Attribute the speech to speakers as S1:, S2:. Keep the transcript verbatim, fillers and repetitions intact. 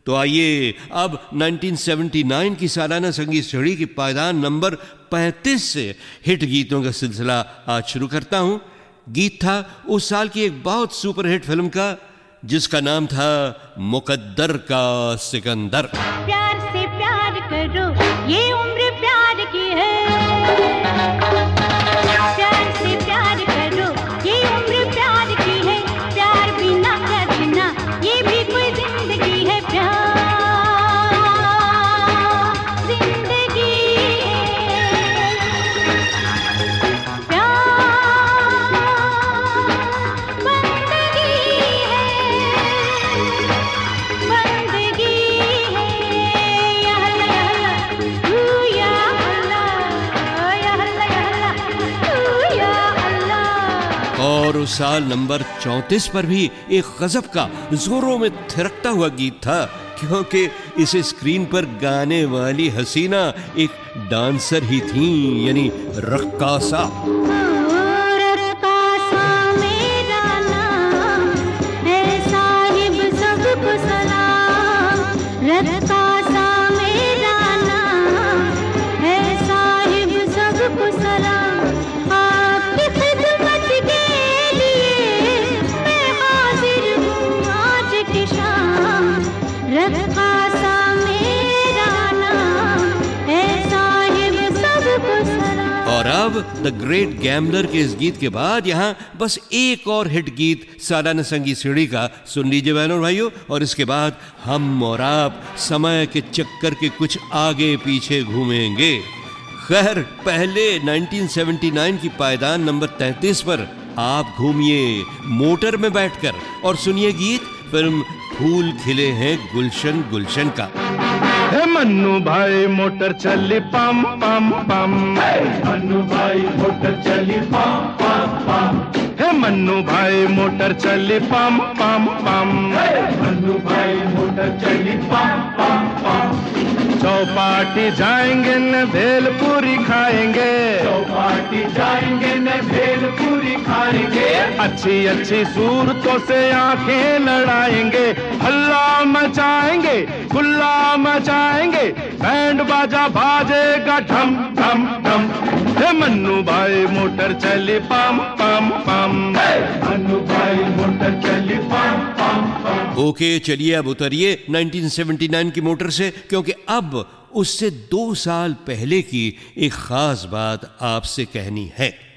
S1: तो आइए अब उन्नीस सौ उन्यासी की सालाना संगीत सीढ़ी की पायदान नंबर पैंतीस से हिट गीतों का सिलसिला आज शुरू करता हूं। गीत था उस साल की एक बहुत सुपरहिट फिल्म का, जिसका नाम था मुकद्दर का सिकंदर।
S2: प्यार से प्यार करो, ये उम्र प्यार की है। प्यार से प्यार करो, ये उम्र प्यार की है। प्यार बिना करना, ये भी कोई जिंदगी है। प्यार जिंदगी, प्यार बंदगी है, बंदगी है। या अल्लाह या अल्लाह, या अल्लाह या अल्लाह।
S1: और उस साल नंबर चौंतीस पर भी एक गजब का जोरों में थिरकता हुआ गीत था, क्योंकि इसे स्क्रीन पर गाने वाली हसीना एक डांसर ही थी, यानी रक्कासा।
S2: रक्कासा मेरा नाम है, साहिब सबको सलाम। रक्कासा मेरा नाम है, साहिब सबको सलाम। आपकी खिदमत के लिए मैं हाजिर हूँ आज की शाम। रक्कासा मेरा नाम है, साहिब सबको सलाम।
S1: और अब द ग्रेट गैम्बलर के इस गीत के बाद यहाँ बस एक और हिट गीत सालाना संगीत सीढ़ी का सुन लीजिए बहनों और भाइयों, और इसके बाद हम और आप समय के चक्कर के कुछ आगे पीछे घूमेंगे। खैर, पहले उन्नीस सौ उन्यासी की पायदान नंबर तैंतीस पर आप घूमिए मोटर में बैठकर और सुनिए गीत फिल्म फूल खिले हैं गुलशन गुलशन का।
S3: हे मन्नू भाई मोटर चली पम पम पम, मन्नू भाई मोटर चली पम पम पम। हे मन्नू भाई मोटर चली पम पम पम, मन्नू भाई मोटर चली पम पम पम। चौपाटी जाएंगे न भेलपूरी खाएंगे, चौपाटी जाएंगे न भेलपूरी खाएंगे। अच्छी अच्छी सूरतों से आंखें लड़ाएंगे, हल्ला मचाएंगे खुल्ला मचाएंगे। बैंड बाजा बाजेगा ढम ढम ढम। हे मन्नू भाई मोटर चली पम पम पम, मन्नू भाई मोटर चली पम पम पम।
S1: ओके, चलिए अब उतरिए उन्नीस सौ उन्यासी की मोटर से, क्योंकि अब उससे दो साल पहले की एक खास बात आपसे कहनी है।